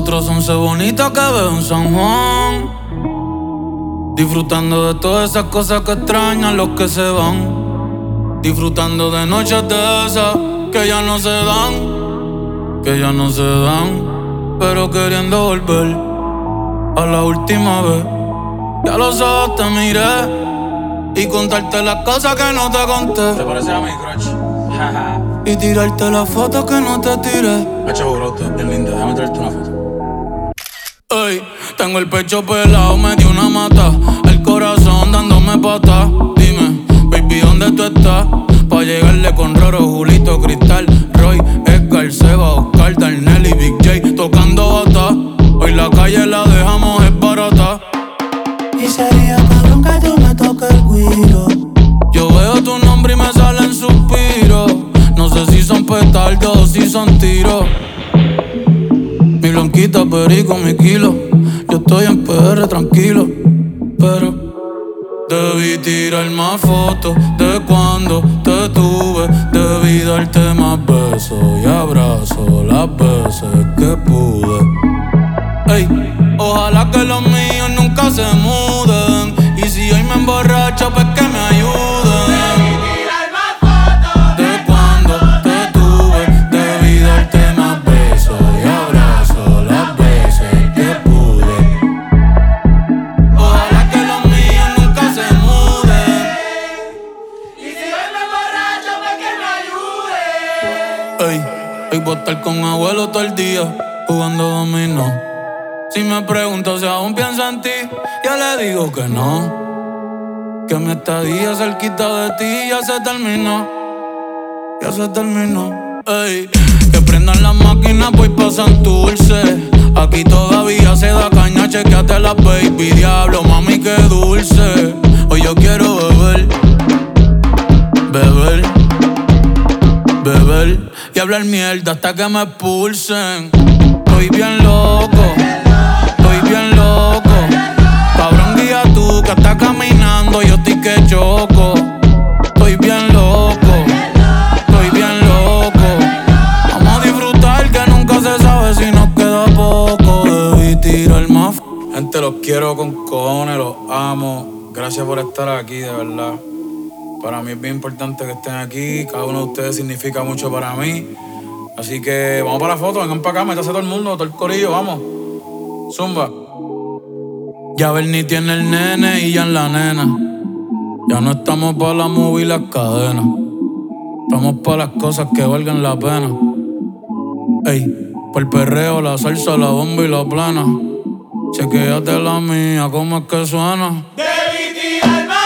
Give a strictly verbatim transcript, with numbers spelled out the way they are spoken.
Otros once bonitas que veo en San Juan, disfrutando de todas esas cosas que extrañan los que se van. Disfrutando de noches de esas que ya no se dan, que ya no se dan, pero queriendo volver a la última vez. Ya los ojos te miré y contarte las cosas que no te conté. ¿Te parece a mi crush? Y tirarte las fotos que no te tiré. Hacho, bro, es linda, déjame traerte una foto. Ey, tengo el pecho pelado, me dio una mata, el corazón dándome pata. Dime, baby, ¿dónde tú estás? Pa' llegarle con Roro, Julito, Cristal, Roy, Edgar, Seba, Oscar, Darnell y Big J tocando bata. Hoy la calle la dejamos es barata. Y sería cabrón que tú me toques el guiro. Yo veo tu nombre y me salen suspiros. No sé si son petardos o si son tiros. Mi blanquita perico, mi kilo. Yo estoy en P R tranquilo, pero debí tirar más fotos de cuando te tuve. Debí darte más besos y abrazos las veces que pude. Ey, ojalá que los míos nunca se muden. Y si hoy me emborracho, pues que me ayuden. Debí tirar más fotos de cuando te tuve. Debí darte más besos y abrazos las veces que pude. Ojalá que los míos nunca se muden. Y si hoy me emborracho, pues que me ayude. Ey, hoy voy a estar con abuelo todo el día jugando dominó. Si me pregunto si aún pienso en ti, yo le digo que no. Que mi estadía cerquita de ti ya se terminó. Ya se terminó. Ey, que prendan las máquinas, voy pa' Santurce. Aquí todavía se da caña, chequeate la baby. Diablo, mami, qué dulce. Hoy yo quiero beber, beber, beber y hablar mierda hasta que me expulsen. Estoy bien loco, estoy bien loco. Cabrón, guía tú que estás caminando, yo estoy que choco. Estoy bien loco, estoy bien loco. Vamos a disfrutar que nunca se sabe si nos queda poco. Debí tirar más. Gente, los quiero con cojones, los amo. Gracias por estar aquí, de verdad. Para mí es bien importante que estén aquí. Cada uno de ustedes significa mucho para mí. Así que vamos para la foto, vengan para acá, métase todo el mundo, todo el corillo, vamos. Zumba. Ya Bernie tiene el nene y ya en la nena. Ya no estamos pa' la movie y las cadenas. Estamos pa' las cosas que valgan la pena. Ey, por el perreo, la salsa, la bomba y la plana. Chequéate la mía, cómo es que suena. Debí tirar más